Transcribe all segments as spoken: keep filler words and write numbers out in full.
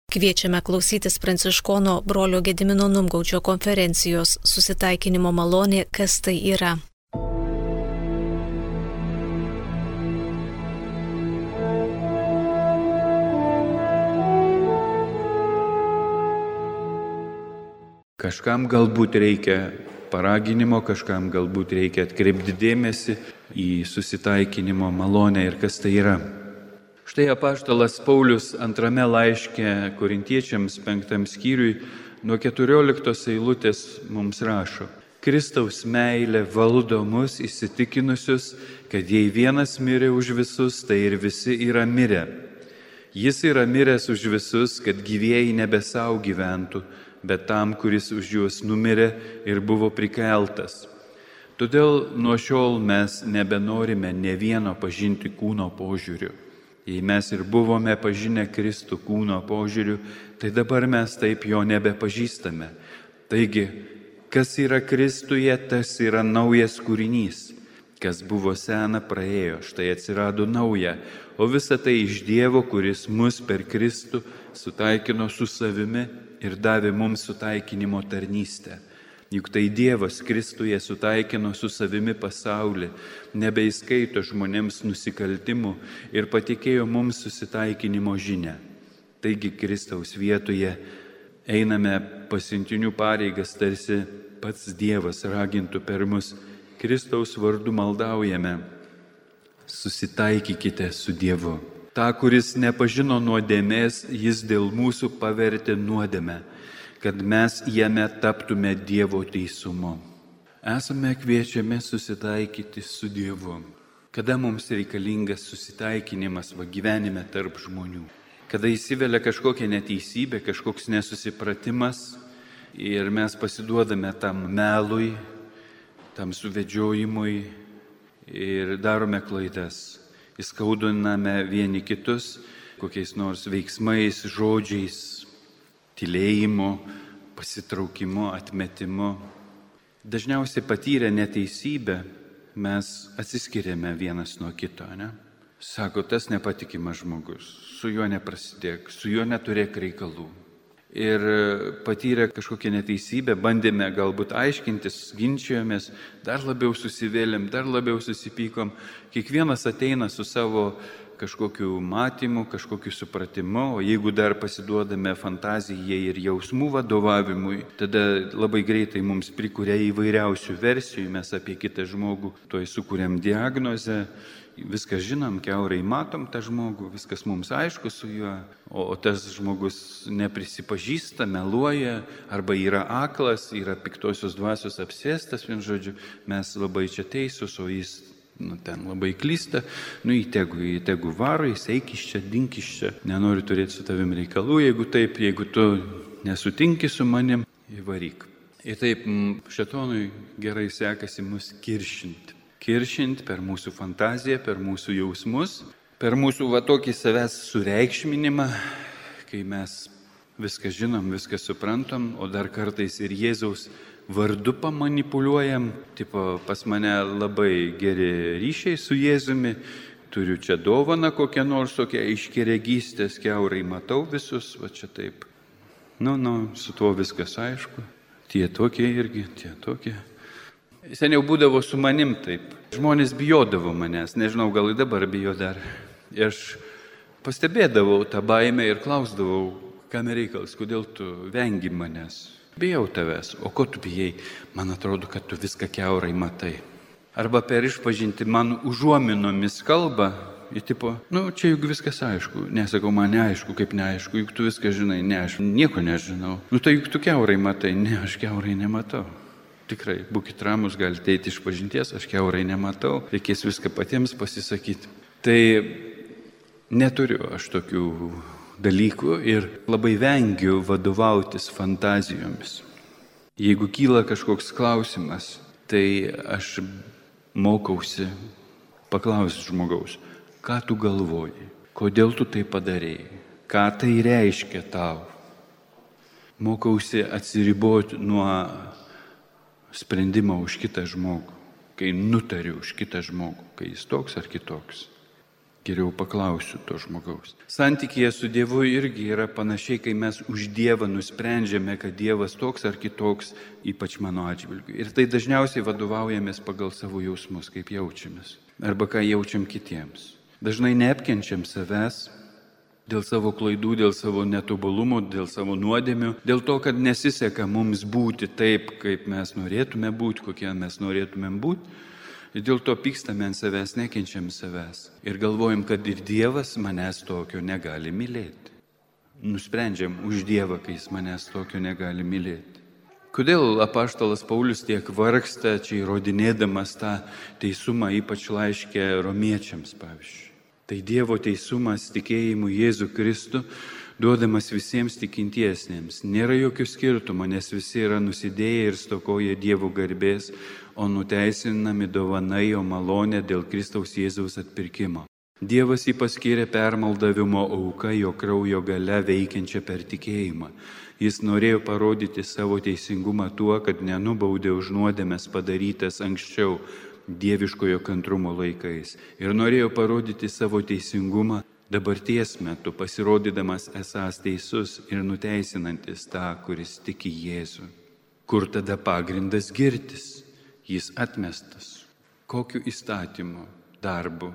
Kviečiame klausytis pranciškono brolio Gedimino Numgaudžio konferencijos Susitaikinimo malonė, kas tai yra. Kažkam galbūt reikia paraginimo, kažkam galbūt reikia atkreipti dėmesį į susitaikinimo malonę ir kas tai yra. Štai apaštalas Paulius antrame laiške Korintiečiams penktam skyriui nuo keturioliktos eilutės mums rašo: Kristaus meilė valdo mus įsitikinusius, kad jei vienas mirė už visus, tai ir visi yra mirę. Jis yra miręs už visus, kad gyvieji nebe savo gyventų, bet tam, kuris už juos numirė ir buvo prikeltas. Todėl nuo šiol mes nebenorime ne vieno pažinti kūno požiūriu. Jei mes ir buvome pažinę Kristų kūno požiūriu, tai dabar mes taip jo nebepažįstame. Taigi, kas yra Kristuje, tas yra naujas kūrinys. Kas buvo sena, praėjo, štai atsirado nauja, o visa tai iš Dievo, kuris mus per Kristų sutaikino su savimi ir davė mums sutaikinimo tarnystę. Juk tai Dievas Kristuje sutaikino su savimi pasaulį, nebeįskaito žmonėms nusikaltimų ir patikėjo mums susitaikinimo žinią. Taigi Kristaus vietoje einame pasiuntinių pareigas, tarsi pats Dievas ragintų per mus. Kristaus vardu maldaujame: susitaikykite su Dievu. Ta, kuris nepažino nuodėmės, jis dėl mūsų pavertė nuodėmę, kad mes jame taptume Dievo teisumu. Esame kviečiami susitaikyti su Dievu. Kada mums reikalingas susitaikinimas va gyvenime tarp žmonių? Kada įsivelia kažkokia neteisybė, kažkoks nesusipratimas ir mes pasiduodame tam melui, tam suvedžiojimui ir darome klaidas. Įskaudiname vieni kitus kokiais nors veiksmais, žodžiais, tylėjimu, pasitraukimu, atmetimu. Dažniausiai patyrę neteisybę mes atsiskiriame vienas nuo kito, ne? Sako, tas nepatikimas žmogus, su juo neprasidėk, su juo neturėk reikalų. Ir patyrę kažkokią neteisybę, bandėme galbūt aiškintis, ginčijomės, dar labiau susivėlėm, dar labiau susipykom. Kiekvienas ateina su savo kažkokiu matymu, kažkokiu supratimu, o jeigu dar pasiduodame fantazijai ir jausmų vadovavimui, tada labai greitai mums prikuria įvairiausių versijų, mes apie kitą žmogų tuoj sukuriam diagnozę. Viską žinom, kiaurai matom tą žmogų, viskas mums aišku su juo, o tas žmogus neprisipažįsta, meluoja, arba yra aklas, yra piktosios dvasios apsėstas, vien žodžiu, mes labai čia teisūs, o jis nu, ten labai klysta, nu įtegu, įtegu varo, jis eik iš čia, dink iš čia, nenori turėti su tavim reikalų, jeigu taip, jeigu tu nesutinki su manim, įvaryk. Ir taip šėtonui gerai sekasi mus kiršinti. Kiršinti per mūsų fantaziją, per mūsų jausmus, per mūsų va tokį savęs sureikšminimą, kai mes viską žinom, viską suprantam, o dar kartais ir Jėzaus vardu pamanipuliuojam. Tipo, pas mane labai geri ryšiai su Jėzumi, turiu čia dovaną kokią nors tokią aiškiaregystės, kiaurai matau visus, va čia taip. Nu, nu, su tuo viskas aišku, tie tokie irgi, tie tokie. Seniau būdavo su manim taip. Žmonės bijodavo manęs, nežinau, gal ir dabar bijo dar. Ir aš pastebėdavau tą baimę ir klausdavau, kam reikalas, kodėl tu vengi manęs. Bijau tavęs, o ko tu bijai? Man atrodo, kad tu viską kiaurai matai. Arba per išpažinti man užuominomis kalba, ir tipo, nu čia juk viskas aišku. Nesakau, man neaišku, kaip neaišku, juk tu viską žinai, ne, aš nieko nežinau. Nu tai juk tu kiaurai matai, ne, aš kiaurai nematau. Tikrai, būkit ramus, galite eiti iš pažinties, aš kiaurai nematau, reikės viską patiems pasisakyti. Tai neturiu aš tokių dalykų ir labai vengiu vadovautis fantazijomis. Jeigu kyla kažkoks klausimas, tai aš mokausi paklausti žmogaus, ką tu galvoji, kodėl tu tai padarėjai, ką tai reiškia tau. Mokausi atsiriboti nuo sprendimą už kitą žmogų, kai nutariu už kitą žmogų, kai jis toks ar kitoks. Geriau paklausiu to žmogaus. Santykėje su Dievu irgi yra panašiai, kai mes už Dievą nusprendžiame, kad Dievas toks ar kitoks, ypač mano atžvilgiu. Ir tai dažniausiai vadovaujamės pagal savo jausmus, kaip jaučiamės. Arba ką jaučiam kitiems. Dažnai neapkenčiam savęs dėl savo klaidų, dėl savo netobulumų, dėl savo nuodėmių, dėl to, kad nesiseka mums būti taip, kaip mes norėtume būti, kokie mes norėtumėm būti. Ir dėl to pykstame ant savęs, nekenčiam savęs. Ir galvojam, kad ir Dievas manęs tokio negali mylėti. Nusprendžiam už Dievą, kai Jis manęs tokio negali mylėti. Kodėl apaštalas Paulius tiek vargsta, čia įrodinėdamas tą teisumą, ypač laiške romiečiams, pavyzdžiui. Tai Dievo teisumas tikėjimu Jėzų Kristų, duodamas visiems tikintiesiems. Nėra jokio skirtumo, nes visi yra nusidėję ir stokoja Dievo garbės, o nuteisinami dovanai jo malonė dėl Kristaus Jėzaus atpirkimo. Dievas jį paskyrė permaldavimo auka, jo kraujo gale veikiančią per tikėjimą. Jis norėjo parodyti savo teisingumą tuo, kad nenubaudė už nuodėmes padarytas anksčiau dieviškojo kantrumo laikais. Ir norėjo parodyti savo teisingumą dabarties metu, pasirodydamas esąs teisus ir nuteisinantis tą, kuris tiki Jėzų. Kur tada pagrindas girtis? Jis atmestas. Kokiu įstatymu? Darbu?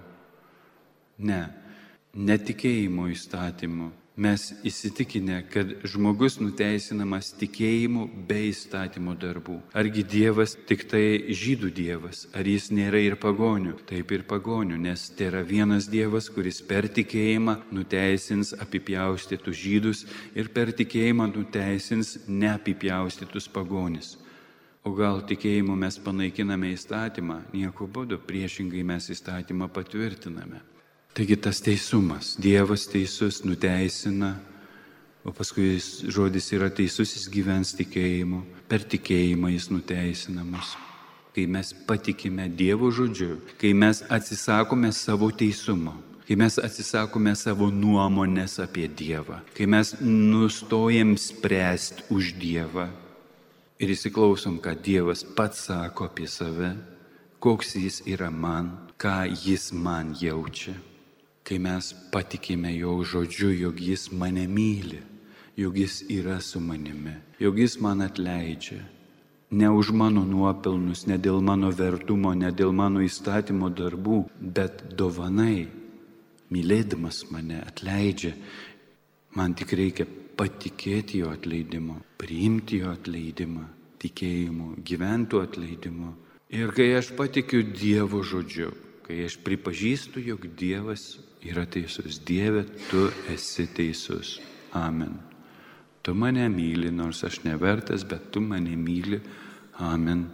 Ne, netikėjimo įstatymu. Mes įsitikinę, kad žmogus nuteisinamas tikėjimu be įstatymo darbų. Argi Dievas tik tai žydų Dievas? Ar jis nėra ir pagonių? Taip ir pagonių, nes tai yra vienas Dievas, kuris per tikėjimą nuteisins apipjaustytus žydus ir per tikėjimą nuteisins neapipjaustytus pagonis. O gal tikėjimu mes panaikiname įstatymą? Nieko būdu, priešingai mes įstatymą patvirtiname. Taigi tas teisumas, Dievas teisus nuteisina, o paskui žodis yra teisus, jis gyvens tikėjimu, per tikėjimą jis nuteisina mus. Kai mes patikime Dievo žodžiu, kai mes atsisakome savo teisumo, kai mes atsisakome savo nuomonės apie Dievą, kai mes nustojam spręsti už Dievą ir įsiklausom, ką Dievas pats sako apie save, koks jis yra man, ką jis man jaučia. Kai mes patikime jo žodžiu, jog jis mane myli, jog jis yra su manimi, jog jis man atleidžia. Ne už mano nuopelnus, ne dėl mano vertumo, ne dėl mano įstatymo darbų, bet dovanai, mylėdamas mane, atleidžia. Man tik reikia patikėti jo atleidimu, priimti jo atleidimą, tikėjimu, gyventų atleidimu. Ir kai aš patikiu Dievo žodžiu, kai aš pripažįstu, jog Dievas yra teisus, Dieve, tu esi teisus. Amen. Tu mane myli, nors aš nevertas, bet tu mane myli. Amen.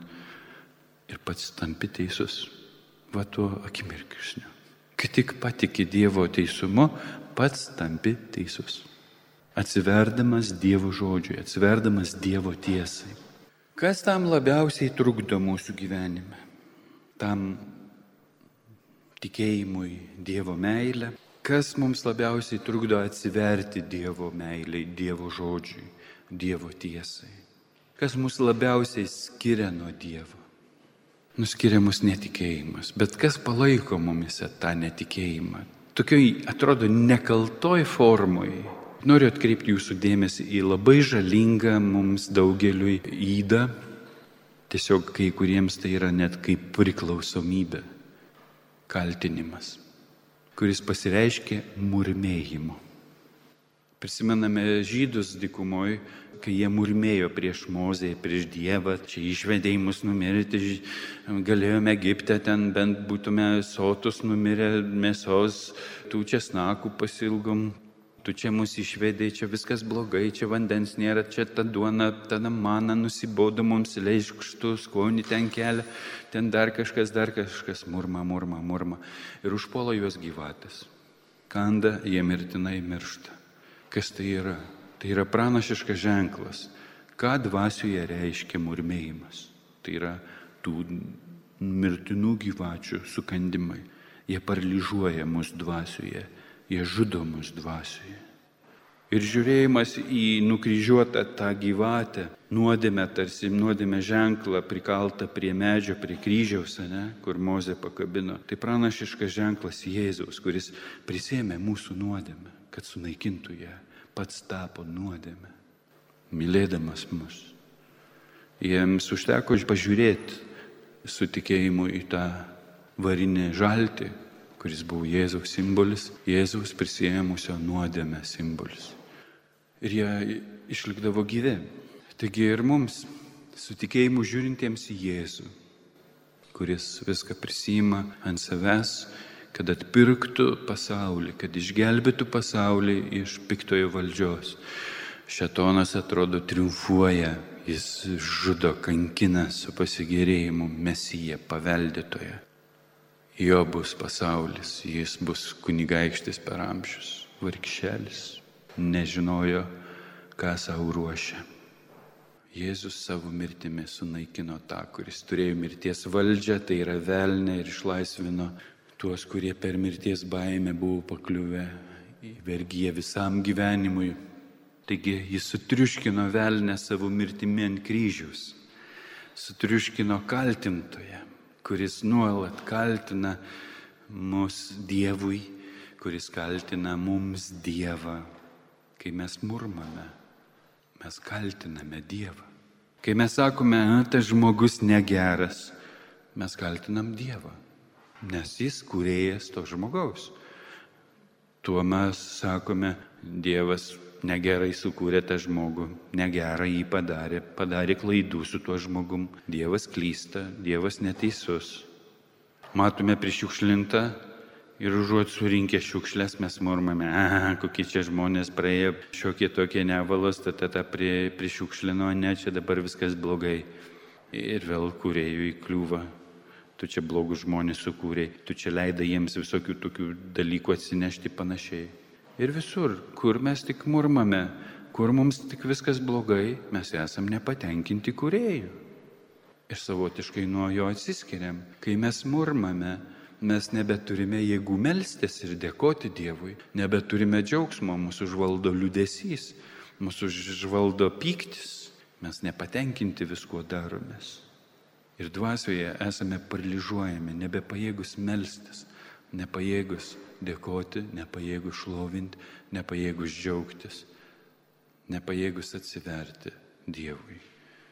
Ir pats tampi teisus. Va tuo akimirksniu. Kai tik patiki Dievo teisumu, pats tampi teisus. Atsiverdamas Dievo žodžiui, atsiverdamas Dievo tiesai. Kas tam labiausiai trukdo mūsų gyvenime? Tam tikėjimui, Dievo meilę. Kas mums labiausiai trukdo atsiverti Dievo meilei, Dievo žodžiui, Dievo tiesai? Kas mus labiausiai skiria nuo Dievo? Nuskiria mus netikėjimas. Bet kas palaiko mumise tą netikėjimą? Tokioj, atrodo, nekaltoj formoj. Noriu atkreipti jūsų dėmesį į labai žalingą mums daugeliui ydą. Tiesiog kai kuriems tai yra net kaip priklausomybė. Kaltinimas, kuris pasireiškia murmėjimu. Prisimename žydus dykumoj, kai jie murmėjo prieš Mozę, prieš Dievą, čia išvedė į mus numirti, galėjome Egipte, ten bent būtume sotus numirę mėsos, tų česnakų pasilgom, tu čia mus išvedė, čia viskas blogai, čia vandens nėra, čia ta duona, tada mana nusibodo mums, leiškštų, skonį ten kelia, ten dar kažkas, dar kažkas, murma, murma, murma. Ir užpuola juos gyvatės. Kanda, jie mirtinai miršta. Kas tai yra? Tai yra pranašiškas ženklas. Ką dvasioje reiškia murmėjimas? Tai yra tų mirtinų gyvačių sukandimai. Jie paralyžiuoja mus dvasioje. Jie žudo mus dvasioje. Ir žiūrėjimas į nukryžiuotą tą gyvatę, nuodėmę, tarsi nuodėmę ženklą prikaltą prie medžio, prie kryžiaus, ne, kur Mozė pakabino. Tai pranašiškas ženklas Jėzaus, kuris prisėmė mūsų nuodėmę, kad sunaikintų ją, pats tapo nuodėmę, mylėdamas mus. Jiems užteko pažiūrėti su tikėjimu į tą varinį žaltį, kuris buvo Jėzaus simbolis, Jėzaus prisėmusio nuodėmę simbolis. Ir jie išlikdavo gyvi. Taigi ir mums, su tikėjimu žiūrintiems į Jėzų, kuris viską prisima ant savęs, kad atpirktų pasaulį, kad išgelbėtų pasaulį iš piktojo valdžios. Šėtonas atrodo triumfuoja, jis žudo, kankina su pasigėrėjimu Mesiją, paveldėtoją. Jo bus pasaulis, jis bus kunigaikštis per amžius, vargšelis, nežinojo, ką savo ruošia. Jėzus savo mirtimi sunaikino tą, kuris turėjo mirties valdžią, tai yra velnę, ir išlaisvino tuos, kurie per mirties baimę buvo pakliuvę į vergiją visam gyvenimui. Taigi jis sutriuškino velnę savo mirtimi ant kryžiaus, sutriuškino kaltintoją, kuris nuolat kaltina mus Dievui, kuris kaltina mums Dievą. Kai mes murmame, mes kaltiname Dievą. Kai mes sakome, tas žmogus negeras, mes kaltinam Dievą, nes jis kūrėjas to žmogaus. Tuo mes sakome, Dievas negerai sukūrė tą žmogų, negerai jį padarė, padarė klaidų su tuo žmogum. Dievas klysta, Dievas neteisus. Matome prišiukšlintą ir užuot surinkę šiukšlės mes murmame, a, kokie čia žmonės praėjo, šiokie tokie nevalos, tada tą pri, prišiukšlino, ne, čia dabar viskas blogai. Ir vėl kūrėjų įkliūva. Tu čia blogus žmonės sukūrei, tu čia leidai jiems visokių tokių dalykų atsinešti panašiai. Ir visur, kur mes tik murmame, kur mums tik viskas blogai, mes esam nepatenkinti kūrėjų. Ir savotiškai nuo jo atsiskiriam. Kai mes murmame, mes nebeturime jėgų melstis ir dėkoti Dievui, nebeturime džiaugsmo, mūsų užvaldo liūdesys, mūsų užvaldo pyktis, mes nepatenkinti viskuo daromės. Ir dvasioje esame paralyžiuojami, nebepajėgus melstis, nepajėgus dėkoti, nepajėgus šlovinti, nepajėgus džiaugtis, nepajėgus atsiverti Dievui.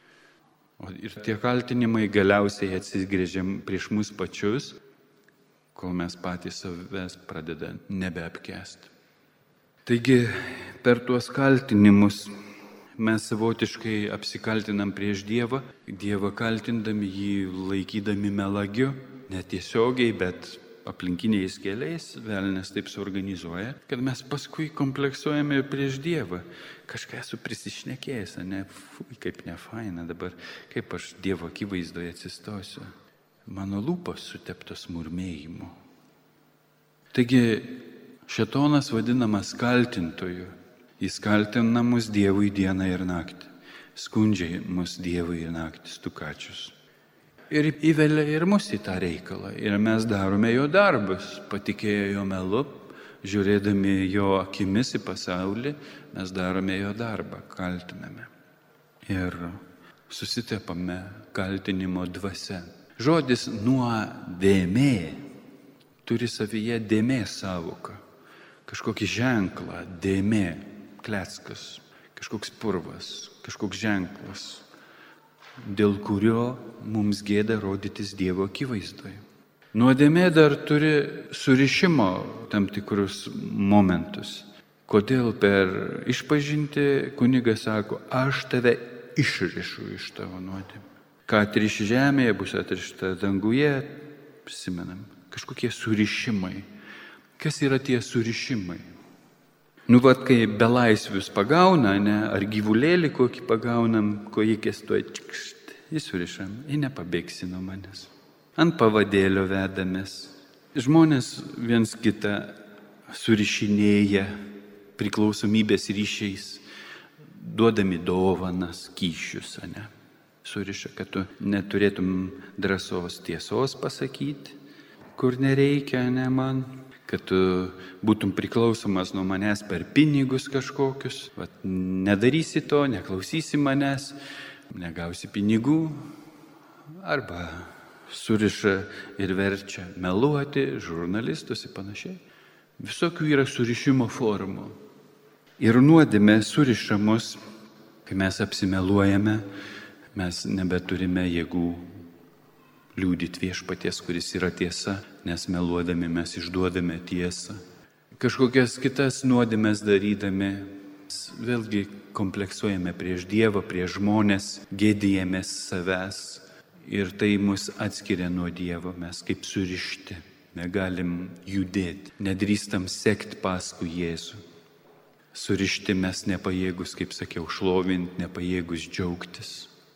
O ir tie kaltinimai galiausiai atsigrėžiam prieš mus pačius, kol mes patys savęs pradedam nebeapkęsti. Taigi per tuos kaltinimus mes savotiškai apsikaltinam prieš Dievą, Dievą kaltindami jį, laikydami melagiu, netiesiogiai, bet aplinkiniais keliais, velnias taip suorganizuoja, kad mes paskui kompleksuojame prieš Dievą. Kažką esu prisišnekėjęs, ne, fui, kaip nefaina dabar, kaip aš Dievo akivaizdoje atsistosiu. Mano lūpos suteptos murmėjimu. Taigi šėtonas vadinamas kaltintoju. Jis kaltina mus Dievui dieną ir naktį. Skundžia mus Dievui ir naktį stukačius. Ir įvelia ir mus į tą reikalą. Ir mes darome jo darbus. Patikėję jo melu, žiūrėdami jo akimis į pasaulį, mes darome jo darbą, kaltiname. Ir susitepame kaltinimo dvasia. Žodis nuodėmė turi savyje dėmės savoką. Kažkokį ženklą, dėmė, kleckas, kažkoks purvas, kažkoks ženklas, dėl kurio mums gėda rodytis Dievo akivaizdoje. Nuodėmė dar turi surišimo tam tikrus momentus. Kodėl per išpažintį kunigas sako, aš tave išrišu iš tavo nuodėmę. Ką atriši žemėje, bus atrišta danguje, prisimenam, kažkokie surišimai. Kas yra tie surišimai? Nu, vat, kai belaisvius pagauna, ne, ar gyvulėlį kokį pagaunam, kojikės tuoj čikšt, įsurišam, ir nepabėgsi nuo manęs. Ant pavadėlio vedamės. Žmonės viens kitą surišinėja priklausomybės ryšiais, duodami dovanas, kyšius, ne. Suriša, kad tu neturėtum drąsos tiesos pasakyti, kur nereikia, ne man. kad tu būtum priklausomas nuo manęs per pinigus kažkokius, vat, nedarysi to, neklausysi manęs, negausi pinigų, arba suriša ir verčia meluoti žurnalistus ir panašiai. Visokių yra surišimo formų. Ir nuodėmė suriša mus, kai mes apsimeluojame, mes nebeturime jėgų liūdyti viešpaties, kuris yra tiesa, nes meluodami mes išduodame tiesą. Kažkokias kitas nuodėmes darydami, vėlgi kompleksuojame prieš Dievą, prieš žmonės, gėdijamės savęs ir tai mus atskiria nuo Dievo, mes kaip surišti, negalim judėti, nedrįstam sekti paskui Jėzų. Surišti mes nepajėgus, kaip sakiau, šlovinti, nepajėgus džiaugtis.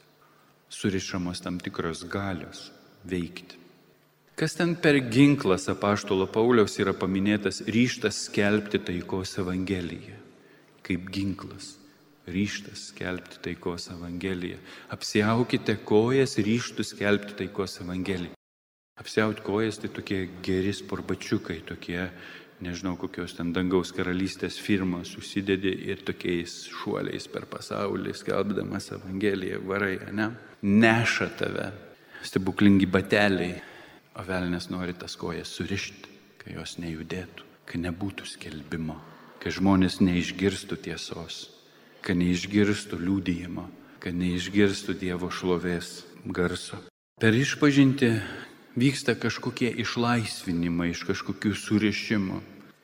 Surišamos tam tikros galios veikti. Kas ten per ginklas apaštalo Pauliaus yra paminėtas ryžtas skelbti taikos evangeliją? Kaip ginklas. Ryžtas skelbti taikos evangeliją. Apsiaukite kojas ryžtų skelbti taikos evangeliją. Apsiauti kojas tai tokie geri sporbačiukai, tokie, nežinau, kokios ten dangaus karalystės firmos susidedi ir tokiais šuoliais per pasaulį skelbdamas evangeliją varai, ne? Neša tave. Stebuklingi bateliai, o velnias nori tas kojas surišti, kai jos nejudėtų, kai nebūtų skelbimo, kai žmonės neišgirstų tiesos, kai neišgirstų liudijimo, kai neišgirstų Dievo šlovės garso. Per išpažintį vyksta kažkokie išlaisvinimai iš kažkokių surišimų.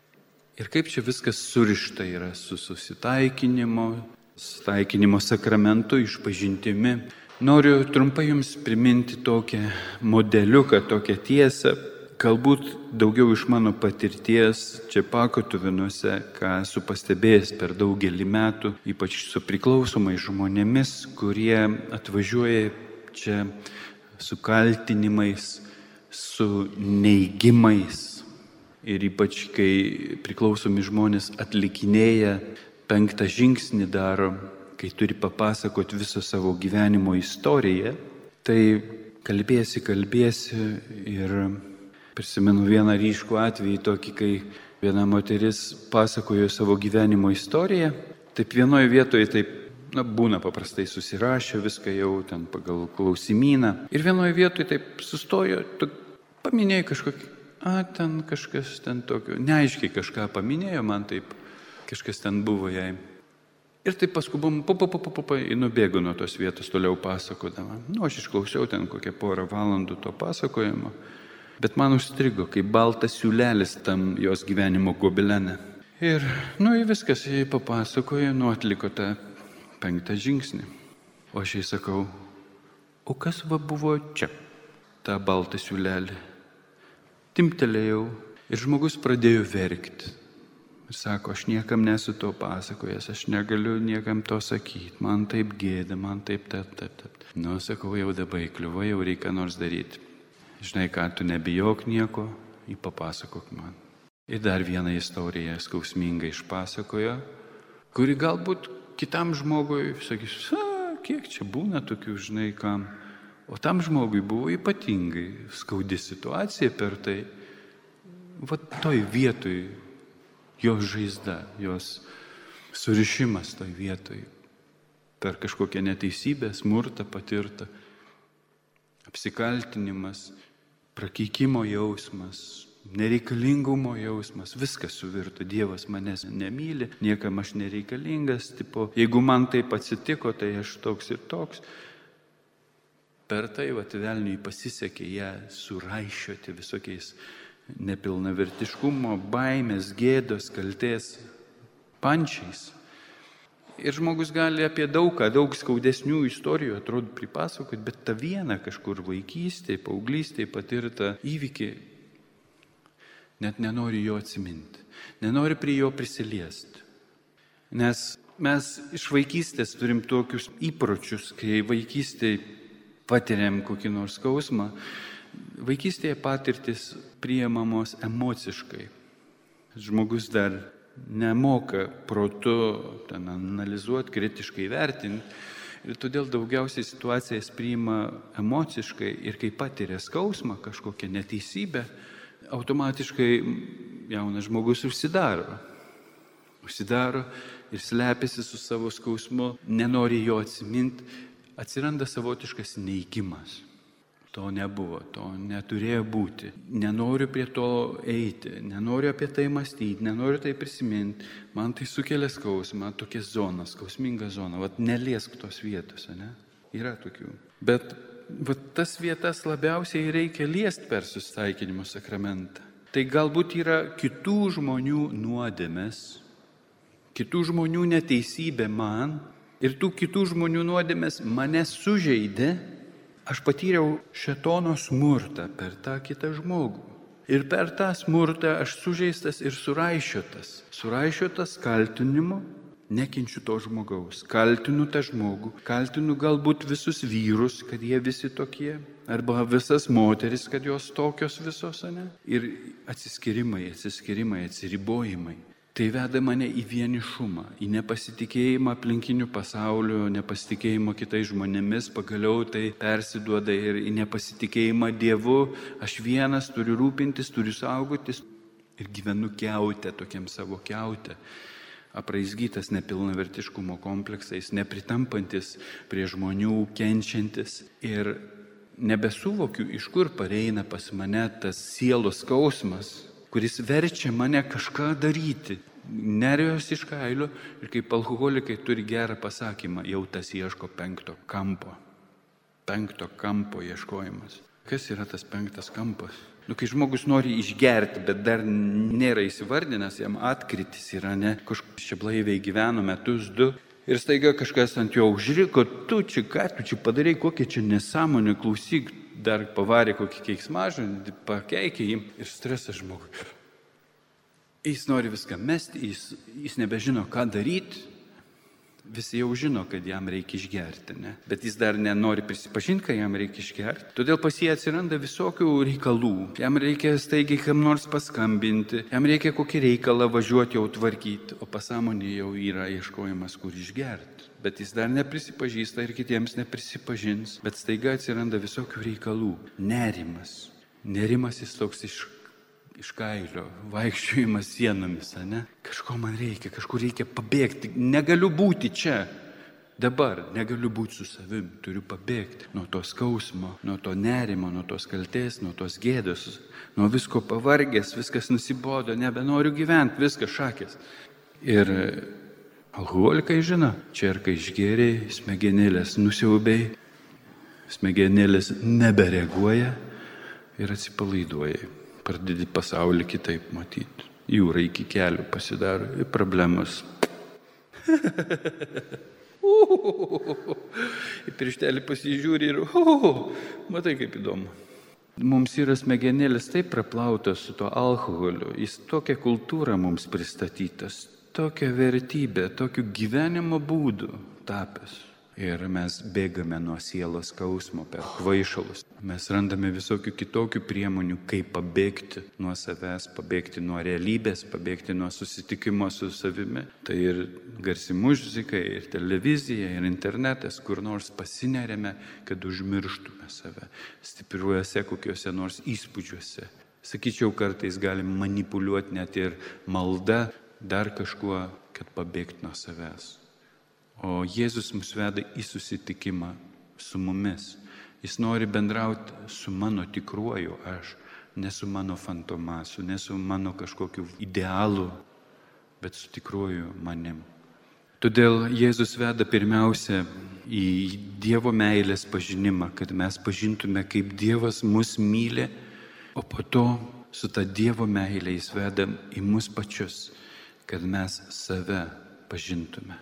Ir kaip čia viskas surišta yra su susitaikinimo, susitaikinimo sakramentu, išpažintimi. Noriu trumpai jums priminti tokią modeliuką, tokią tiesą, galbūt daugiau iš mano patirties čia Pakotuvinuose, ką esu pastebėjęs per daugelį metų, ypač su priklausomais žmonėmis, kurie atvažiuoja čia su kaltinimais, su neigimais. Ir ypač, kai priklausomi žmonės atlikinėja, penktą žingsnį daro, kai turi papasakoti visą savo gyvenimo istoriją, tai kalbėsi, kalbėsi ir prisimenu vieną ryškų atvejį tokį, kai viena moteris pasakojo savo gyvenimo istoriją, taip vienoje vietoje taip, na, būna paprastai susirašę viską jau ten pagal klausimyną ir vienoje vietoje taip sustojo, tu paminėjai kažkokį, a, ten kažkas ten tokio, neaiškiai kažką paminėjo, man taip kažkas ten buvo jai. Ir taip paskubom, papapapapa, ir nubėgo nuo tos vietos toliau pasakodama. Nu, aš išklausiau ten kokią porą valandų to pasakojimo, bet man užstrigo, kaip baltas siūlelis tam jos gyvenimo gobelene. Ir, nu, į viskas jai papasakojo, nu, atliko tą penktą žingsnį. O aš jai sakau, o kas va buvo čia, tą baltą siūlelį? Timtelėjau ir žmogus pradėjo verkti. Ir sako, aš niekam nesu to pasakojęs, aš negaliu niekam to sakyti, man taip gėda, man taip, taip, taip, taip. Nu, sakau, jau dabar kliuvo, jau reikia nors daryti. Žinai ką, tu nebijok nieko, į papasakok man. Ir dar vieną istoriją skausmingai išpasakojo, kuri galbūt kitam žmogui, sakys, kiek čia būna tokių, žinai kam. O tam žmogui buvo ypatingai skaudi situacija per tai, va toj vietoj, jos žaizda, jos surišimas toj vietoj, per kažkokią neteisybę, smurtą patirtą, apsikaltinimas, prakeikimo jausmas, nereikalingumo jausmas, viskas suvirto, Dievas manęs nemyli, niekam aš nereikalingas, tipo, jeigu man taip atsitiko, tai aš toks ir toks. Per tai, va, velniui pasisekė ją suraišioti visokiais nepilnavertiškumo, baimės, gėdos, kaltės, pančiais. Ir žmogus gali apie daugą, daug skaudesnių istorijų, atrodo, pripasakoti, bet tą vieną kažkur vaikystėje, paauglystėje patirtą įvykį net nenori jo atsiminti, nenori prie jo prisiliesti. Nes mes iš vaikystės turim tokius įpročius, kai vaikystėje patiriam kokį nors skausmą, vaikystėje patirtis priimamos emociškai. Žmogus dar nemoka protu ten analizuoti, kritiškai vertinti ir todėl daugiausiai situacijas priima emociškai ir kai patiria skausmą, kažkokią neteisybę, automatiškai jaunas žmogus užsidaro. Užsidaro ir slepiasi su savo skausmu, nenori jo atsiminti, atsiranda savotiškas neigimas. To nebuvo, to neturėjo būti. Nenoriu prie to eiti, nenoriu apie tai mąstyti, nenoriu tai prisiminti. Man tai sukelia skausmą, tokia zona, skausminga zona. Vat neliesk tos vietos, ne? Yra tokių. Bet vat tas vietas labiausiai reikia liest per susitaikinimo sakramentą. Tai galbūt yra kitų žmonių nuodėmės, kitų žmonių neteisybė man ir tų kitų žmonių nuodėmės mane sužeidė. Aš patyriau šėtono smurtą per tą kitą žmogų. Ir per tą smurtą aš sužeistas ir suraišiotas. Suraišiotas kaltinimu, nekenčiu to žmogaus. Kaltinu tą žmogų. Kaltinu galbūt visus vyrus, kad jie visi tokie. Arba visas moteris, kad jos tokios visos, ne? Ir atsiskyrimai, atsiskyrimai, atsiribojimai. Tai veda mane į vienišumą, į nepasitikėjimą aplinkiniu pasauliu, nepasitikėjimą kitais žmonėmis, pagaliau tai persiduoda ir į nepasitikėjimą Dievu. Aš vienas turiu rūpintis, turiu saugotis ir gyvenu kiaute, tokiam savo kiaute, apraizgytas nepilnavertiškumo kompleksais, nepritampantis prie žmonių, kenčiantis ir nebesuvokiu, iš kur pareina pas mane tas sielos skausmas, kuris verčia mane kažką daryti. Nerijos iš kailio ir kaip alkoholikai turi gerą pasakymą, jau tas ieško penkto kampo. Penkto kampo ieškojimas. Kas yra tas penktas kampas? Nu, kai žmogus nori išgerti, bet dar nėra įsivardinęs, jam atkritis yra, ne? Kažkas čia blaiviai gyveno metus, du. Ir staiga kažkas ant jo užriko, tu čia ką, tu čia padarai, kokią čia nesąmonę, klausyk, dar pavarė kokį keiksmažodį, pakeikė jį ir stresas žmogui. Jis nori viską mesti, jis, jis nebežino, ką daryti. Visi jau žino, kad jam reikia išgerti, ne? Bet jis dar nenori prisipažinti, kad jam reikia išgerti. Todėl pas jį atsiranda visokių reikalų. Jam reikia staigiai kam nors paskambinti, jam reikia kokį reikalą važiuoti jau tvarkyti, o pasąmonė jau yra ieškojimas, kur išgerti. Bet jis dar neprisipažįsta ir kitiems neprisipažins. Bet staiga atsiranda visokių reikalų. Nerimas. Nerimas jis toks iš, iš kailio, vaikščiojimas sienomis, ne? Kažko man reikia, kažkur reikia pabėgti. Negaliu būti čia. Dabar negaliu būti su savim. Turiu pabėgti nuo to skausmo, nuo to nerimo, nuo tos kaltės, nuo tos gėdos. Nuo visko pavargęs, viskas nusibodo, nebenoriu gyventi, viskas šakės. Ir alkoholikai žino, čia ir kai išgėrė, smegenėlės nusiaubė, smegenėlės nebereaguoja ir atsipalaiduoja. Pradedi pasaulį kitaip matyti. Jūra iki kelių pasidaro ir problemos. Į pirštelį pasižiūri ir matai kaip įdomu. Mums yra smegenėlės taip praplautos su to alkoholiu. Jis tokia kultūra mums pristatytas. Tokia vertybė, tokiu gyvenimo būdu tapęs. Ir mes bėgame nuo sielos skausmo per kvaišalus. Mes randame visokių kitokių priemonių, kaip pabėgti nuo savęs, pabėgti nuo realybės, pabėgti nuo susitikimo su savimi. Tai ir garsi muzika, ir televizija, ir internetas, kur nors pasineriame, kad užmirštume save. Stipriuose kokiuose nors įspūdžiuose. Sakyčiau, kartais galim manipuliuoti net ir malda, dar kažkuo, kad pabėgti nuo savęs. O Jėzus mus veda į susitikimą su mumis. Jis nori bendrauti su mano tikruoju aš, ne su mano fantomasu, ne su mano kažkokiu idealu, bet su tikruoju manim. Todėl Jėzus veda pirmiausia į Dievo meilės pažinimą, kad mes pažintume, kaip Dievas mus myli, o po to su ta Dievo meilė jis veda į mus pačius, kad mes save pažintume.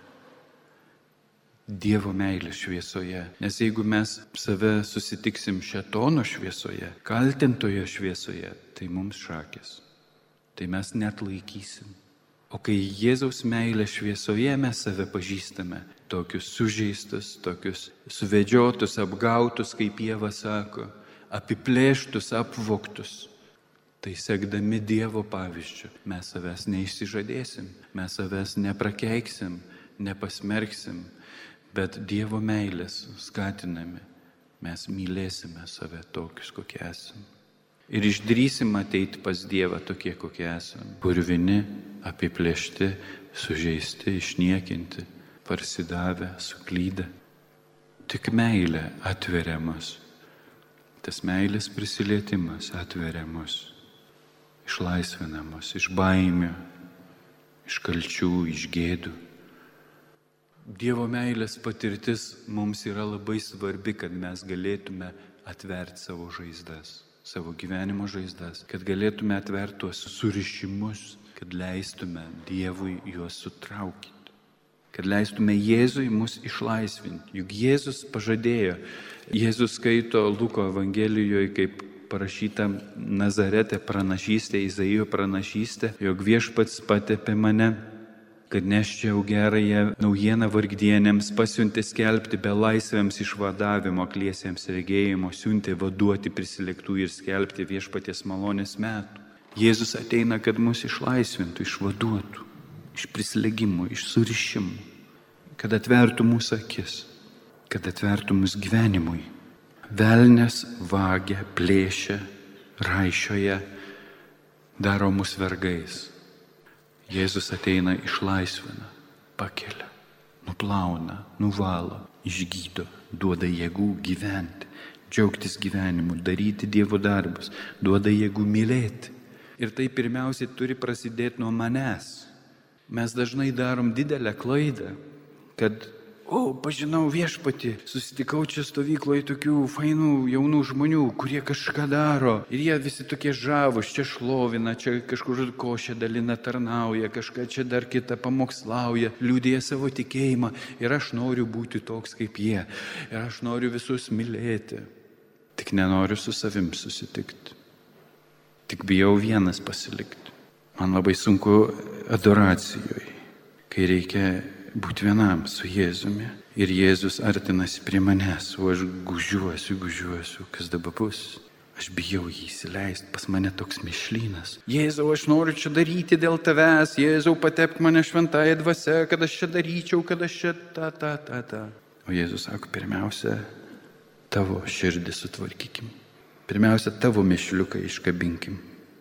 Dievo meilės šviesoje. Nes jeigu mes save susitiksim šėtono šviesoje, kaltintojo šviesoje, tai mums šakės. Tai mes net laikysim. O kai Jėzaus meilės šviesoje mes save pažįstame, tokius sužeistus, tokius suvedžiotus, apgautus, kaip Ieva sako, apiplėštus, apvogtus, tai sekdami Dievo pavyzdžiu, mes savęs neišsižadėsim, mes savęs neprakeiksim, nepasmerksim, bet Dievo meilės skatinami, mes mylėsime save tokius, kokie esame. Ir išdrysim ateiti pas Dievą tokie, kokie esame. Purvini, apiplėšti, sužeisti, išniekinti, parsidavę, suklydę. Tik meilė atveria mus. Tas meilės prisilietimas atveria mus. Išlaisvina mus iš baimių, iš kalčių, iš gėdų. Dievo meilės patirtis mums yra labai svarbi, kad mes galėtume atverti savo žaizdas, savo gyvenimo žaizdas, kad galėtume atverti tuos surišimus, kad leistume Dievui juos sutraukti, kad leistume Jėzui mus išlaisvinti. Juk Jėzus pažadėjo, Jėzus skaito Luko Evangelijoje, kaip parašyta Nazarete pranašystė, Izaijo pranašystė, jog viešpats patepė mane, kad neščiau gerąją naujieną vargdienėms, pasiuntė skelbti belaisviams išvadavimo, akliesiems regėjimo, siuntė vaduoti prisilėktų ir skelbti viešpaties malonės metų. Jėzus ateina, kad mus išlaisvintų, išvaduotų, iš prisilėgimų, iš surišimų, kad atvertų mūsų akis, kad atvertų mūsų gyvenimui. Velnias vagia, plėšia, raišioja, daro mus vergais. Jėzus ateina, išlaisvina, pakelia, nuplauna, nuvalo, išgydo, duoda jėgų gyventi, džiaugtis gyvenimu, daryti Dievo darbus, duoda jėgų mylėti. Ir tai pirmiausiai turi prasidėti nuo manęs. Mes dažnai darom didelę klaidą, kad o, pažinau viešpatį, susitikau čia stovykloje tokių fainų jaunų žmonių, kurie kažką daro. Ir jie visi tokie žavūs, čia šlovina, čia kažkur košę dalina, tarnauja, kažką čia dar kitą pamokslauja, liudija savo tikėjimą. Ir aš noriu būti toks kaip jie. Ir aš noriu visus mylėti. Tik nenoriu su savim susitikti. Tik bijau vienas pasilikti. Man labai sunku adoracijoje, kai reikia būti vienam su Jėzumi. Ir Jėzus artinasi prie manęs, o aš gužiuosiu, gužiuosiu, kas dabar bus. Aš bijau jį įsileisti, pas mane toks mišlynas. Jėzau, aš noriu čia daryti dėl tavęs, Jėzau, patepk mane šventąją dvasią, kad aš čia daryčiau, kad aš čia ta, ta, ta, ta. O Jėzus sako, pirmiausia, tavo širdį sutvarkykim. Pirmiausia, tavo mišliuką iškabinkim.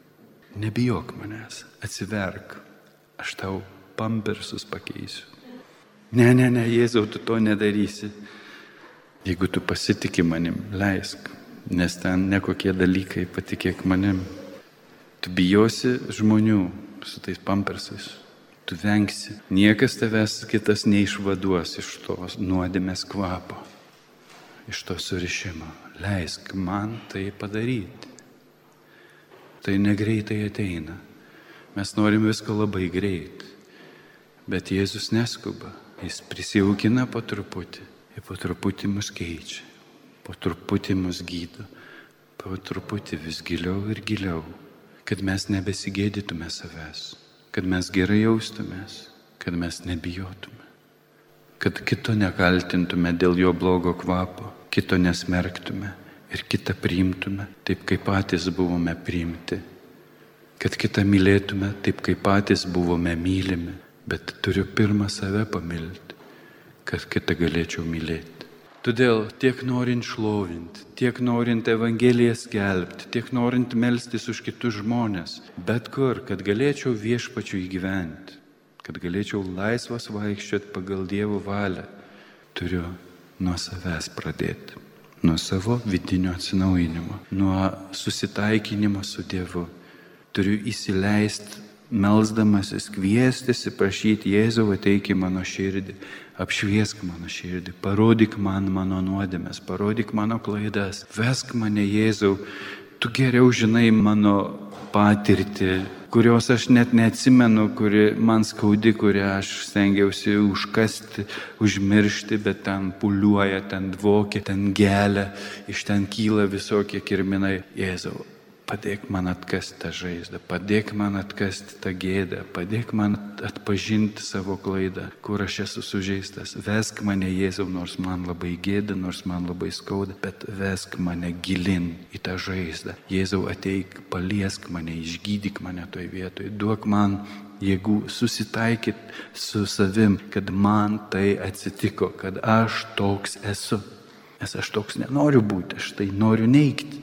Nebijok manęs, atsiverk, aš tau pampersus pakeisiu. Ne, ne, ne, Jėzau, tu to nedarysi. Jeigu tu pasitiki manim, leisk, nes ten nekokie dalykai, patikėk manim. Tu bijosi žmonių su tais pampersais, tu vengsi. Niekas tavęs kitas neišvaduos iš tos nuodėmės kvapo, iš to surišimo. Leisk man tai padaryti. Tai negreitai ateina. Mes norim visko labai greit, bet Jėzus neskuba. Jis prisijaukina po truputį ir po truputį mus keičia, po truputį mus gydo, po truputį vis giliau ir giliau, kad mes nebesigėdytume savęs, kad mes gerai jaustumės, kad mes nebijotume, kad kito nekaltintume dėl jo blogo kvapo, kito nesmerktume ir kitą priimtume taip, kaip patys buvome priimti, kad kitą mylėtume taip, kaip patys buvome mylimi. Bet turiu pirmą save pamilti, kad kitą galėčiau mylėti. Todėl tiek norint šlovinti, tiek norint Evangeliją skelbti, tiek norint melstis už kitus žmonės, bet kur, kad galėčiau viešpačiu įgyventi, kad galėčiau laisvas vaikščioti pagal Dievo valią, turiu nuo savęs pradėti, nuo savo vidinio atsinaujinimo, nuo susitaikinimo su Dievu. Turiu įsileisti, melsdamasis, kviestis, prašyti, Jėzau, ateik į mano širdį, apšviesk mano širdį, parodyk man mano nuodėmes, parodyk mano klaidas, vesk mane, Jėzau, tu geriau žinai mano patirtį, kurios aš net neatsimenu, kuri man skaudi, kurią aš stengiausi užkasti, užmiršti, bet ten puliuoja, ten dvokia, ten gelia, iš ten kyla visokie kirminai. Jėzau, padėk man atkasti tą žaizdą, padėk man atkasti tą gėdą, padėk man atpažinti savo klaidą, kur aš esu sužeistas. Vesk mane, Jėzau, nors man labai gėda, nors man labai skauda, bet vesk mane gilin į tą žaizdą. Jėzau, ateik, paliesk mane, išgydyk mane toj vietoj, duok man jėgų susitaikyti su savim, kad man tai atsitiko, kad aš toks esu. Nes aš toks nenoriu būti, aš tai noriu neigti.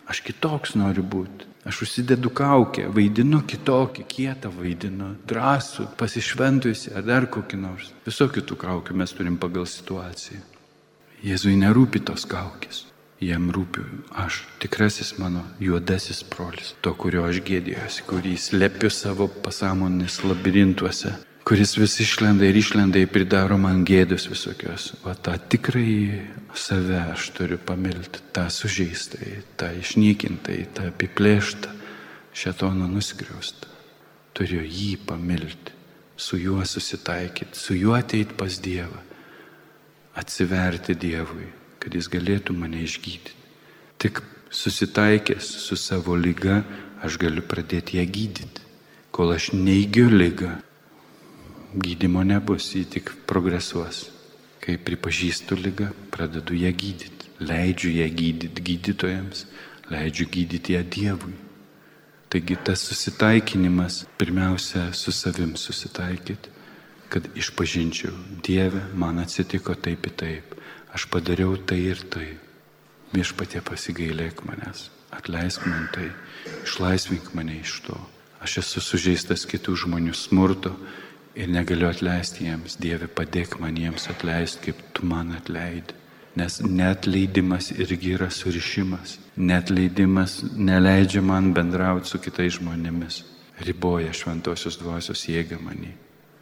Aš kitoks noriu būti. Aš užsidedu kaukę, vaidinu kitokį, kietą vaidinu, drąsų, pasišventusi ar dar kokį nors. Visokių tų kaukių mes turim pagal situaciją. Jėzui nerūpi tos kaukės. Jam rūpi aš, tikrasis mano juodasis brolis, to, kurio aš gėdėjuosi, kurį slepiu savo pasąmonės labirintuose, kuris vis išlenda ir išlenda ir pridaro man gėdos visokios. O tą tikrąjį save aš turiu pamilti, tą sužeistai, tą išnykintai, tą apiplėštą, šėtono nuskriaustą. Turiu jį pamilti, su juo susitaikyti, su juo ateiti pas Dievą, atsiverti Dievui, kad jis galėtų mane išgydyti. Tik susitaikęs su savo lyga, aš galiu pradėti ją gydyti. Kol aš neigiu lygą, gydymo nebus, jį tik progresuos. Kai pripažįstu lygą, pradedu ją gydyti. Leidžiu ją gydyti gydytojams, leidžiu gydyti ją Dievui. Taigi tas susitaikinimas, pirmiausia, su savim susitaikyti, kad išpažinčiau, Dieve, man atsitiko taip ir taip. Aš padariau tai ir tai. Viešpatie, pasigailėk manęs, atleisk man tai, išlaisvink mane iš to. Aš esu sužeistas kitų žmonių smurto ir negaliu atleisti jiems. Dieve, padėk man jiems atleisti, kaip tu man atleidi. Nes neatleidimas irgi yra surišimas. Neatleidimas neleidžia man bendrauti su kitais žmonėmis. Riboja šventosios dvasios jėgą manį.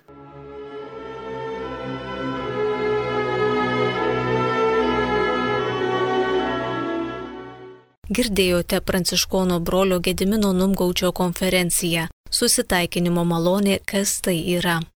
Girdėjote Pranciškono brolio Gedimino Numgaudžio konferenciją Susitaikinimo malonė, kas tai yra.